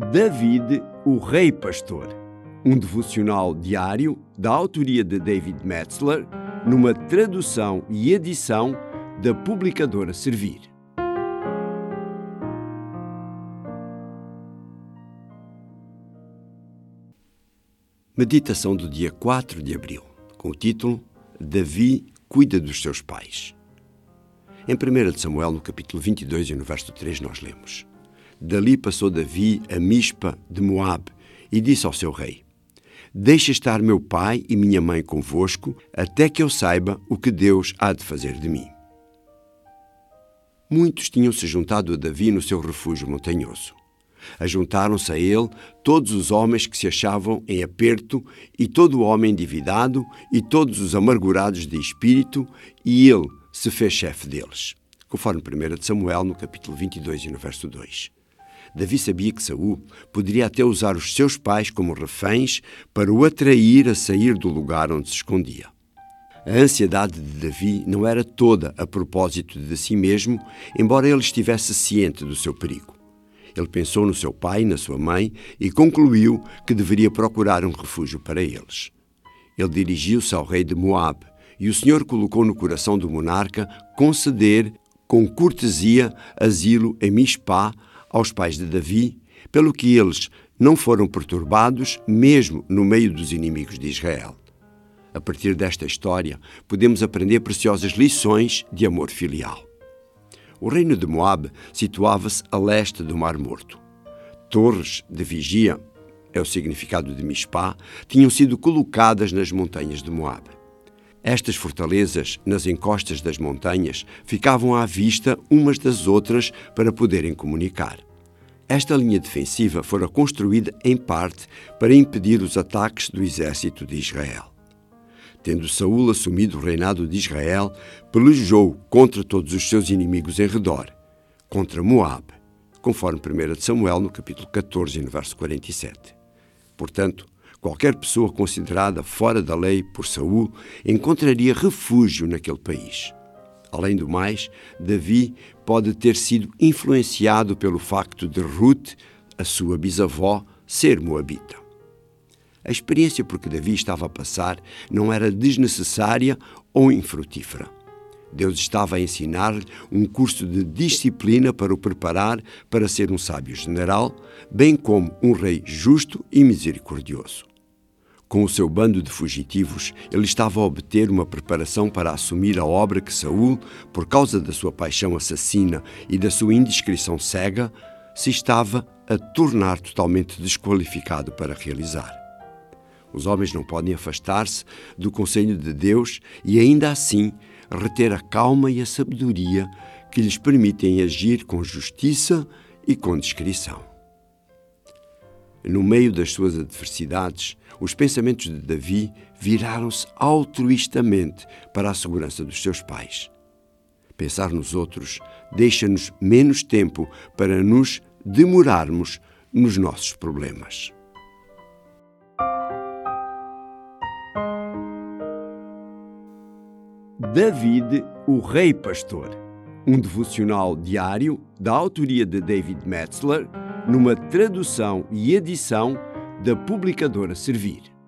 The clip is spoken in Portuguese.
David, o Rei Pastor, um devocional diário da autoria de David Metzler, numa tradução e edição da publicadora Servir. Meditação do dia 4 de abril, com o título Davi cuida dos seus pais. Em 1 de Samuel, no capítulo 22 e no verso 3, nós lemos: Dali passou Davi a Mispa de Moabe e disse ao seu rei: Deixa estar meu pai e minha mãe convosco, até que eu saiba o que Deus há de fazer de mim. Muitos tinham se juntado a Davi no seu refúgio montanhoso. Ajuntaram-se a ele todos os homens que se achavam em aperto, e todo o homem endividado, e todos os amargurados de espírito, e ele se fez chefe deles. Conforme 1 de Samuel, no capítulo 22 e no verso 2. Davi sabia que Saul poderia até usar os seus pais como reféns para o atrair a sair do lugar onde se escondia. A ansiedade de Davi não era toda a propósito de si mesmo, embora ele estivesse ciente do seu perigo. Ele pensou no seu pai e na sua mãe e concluiu que deveria procurar um refúgio para eles. Ele dirigiu-se ao rei de Moabe e o Senhor colocou no coração do monarca conceder com cortesia asilo em Mispá aos pais de Davi, pelo que eles não foram perturbados, mesmo no meio dos inimigos de Israel. A partir desta história, podemos aprender preciosas lições de amor filial. O reino de Moabe situava-se a leste do Mar Morto. Torres de vigia, é o significado de Mispá, tinham sido colocadas nas montanhas de Moabe. Estas fortalezas, nas encostas das montanhas, ficavam à vista umas das outras para poderem comunicar. Esta linha defensiva fora construída, em parte, para impedir os ataques do exército de Israel. Tendo Saul assumido o reinado de Israel, pelejou contra todos os seus inimigos em redor, contra Moabe, conforme 1 de Samuel, no capítulo 14 e no verso 47. Portanto, qualquer pessoa considerada fora da lei por Saul encontraria refúgio naquele país. Além do mais, Davi pode ter sido influenciado pelo facto de Ruth, a sua bisavó, ser moabita. A experiência por que Davi estava a passar não era desnecessária ou infrutífera. Deus estava a ensinar-lhe um curso de disciplina para o preparar para ser um sábio general, bem como um rei justo e misericordioso. Com o seu bando de fugitivos, ele estava a obter uma preparação para assumir a obra que Saul, por causa da sua paixão assassina e da sua indiscrição cega, se estava a tornar totalmente desqualificado para realizar. Os homens não podem afastar-se do conselho de Deus e, ainda assim, reter a calma e a sabedoria que lhes permitem agir com justiça e com discrição. No meio das suas adversidades, os pensamentos de Davi viraram-se altruistamente para a segurança dos seus pais. Pensar nos outros deixa-nos menos tempo para nos demorarmos nos nossos problemas. David, o Rei Pastor, um devocional diário da autoria de David Metzler, numa tradução e edição da publicadora Servir.